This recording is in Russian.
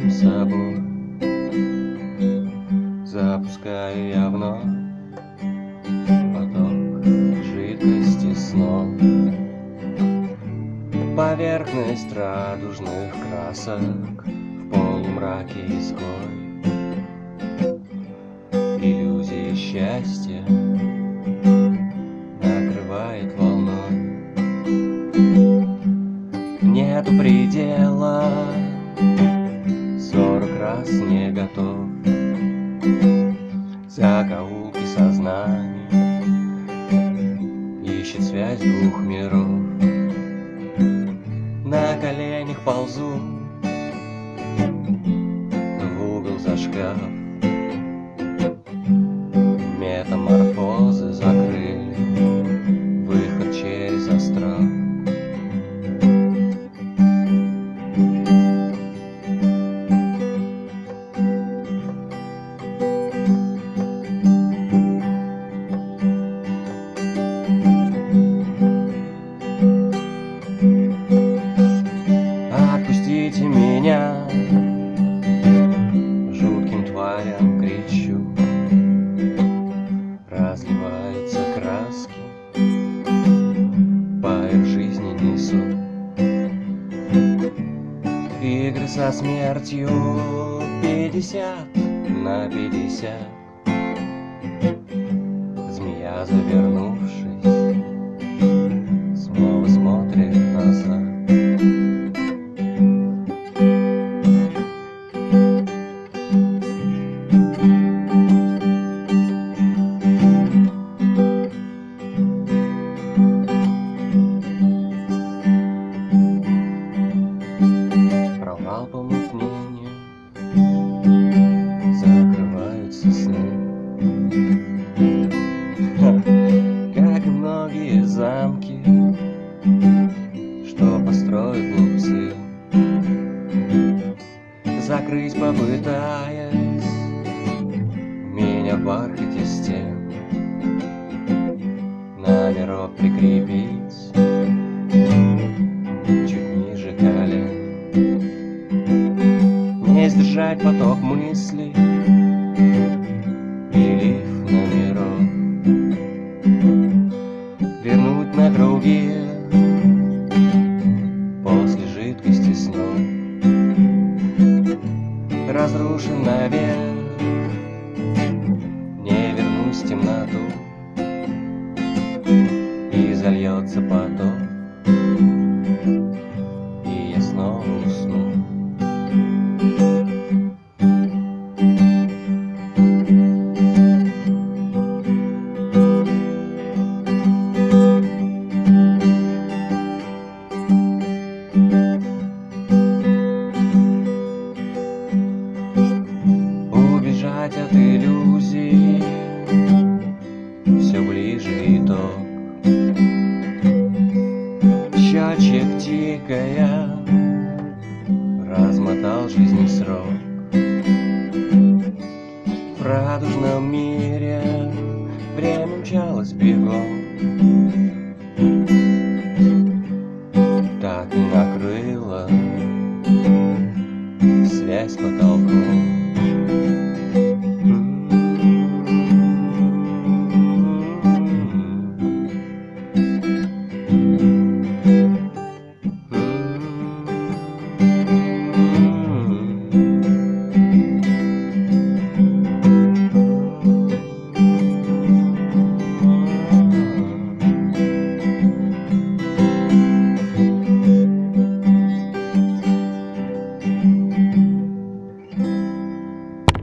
самим собой. Запускаю я вновь поток жидкости снов. Поверхность радужных красок в полумраке изгой. Иллюзии счастья накрывает волной. Нету предела, 40 раз не готов. Закоулки сознания ищет связь двух миров. На коленях ползу в угол за шкаф. Метаморфозы закрыли выход через астрал. Отпустите меня, жутким тварям кричу. Разливаются краски, по их жизни несу. Игры со смертью 50/50. Змея, завернувшись, снова смотрит назад. Провал помутнения, закрываются сны. Как и многие замки, что построят глупцы. Закрыть попытаясь меня в бархате стен, номерок прикрепить чуть ниже колен. Не сдержать поток мыслей и лиф номеров. Вернуть на круги после жидкости снов. Разрушен навек, не вернусь в темноту. И зальется поток, и я снова усну. Убежать от иллюзий все ближе итог. Счетчик тикая размотал жизни срок. В радужном мире